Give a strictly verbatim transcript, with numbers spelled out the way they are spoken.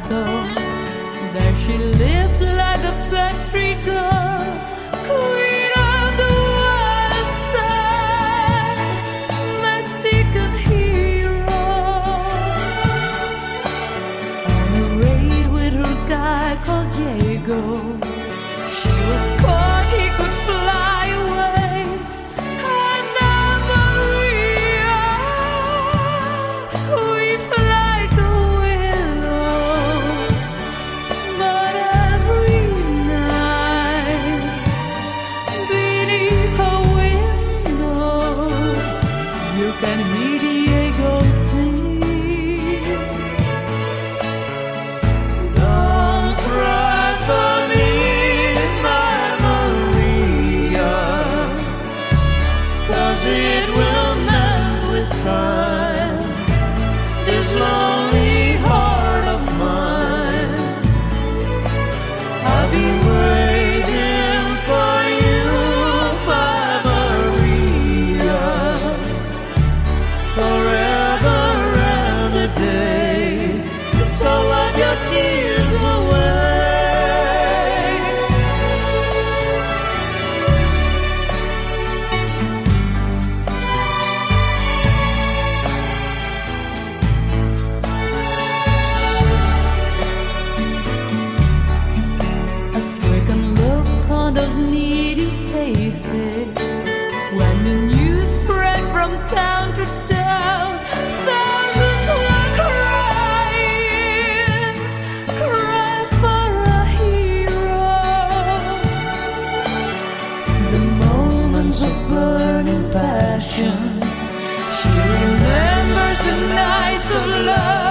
castle. There she lived like a backstreet girl, queen of the wild side, Mexican hero. On a raid with her guy called Diego, she was caught, he could fly away. Anna Maria weeps like a willow, but every night beneath her window you can hear Diego sing. Don't cry for me, my Maria, 'cause it will melt with time, this lonely heart of mine. I've been waiting for you, my Maria, forever and a day. So wipe your tears away. A stricken look on those needy faces when the news spread from town to town. Thousands were crying, crying for a hero. The moments of burning passion, she remembers the nights of love.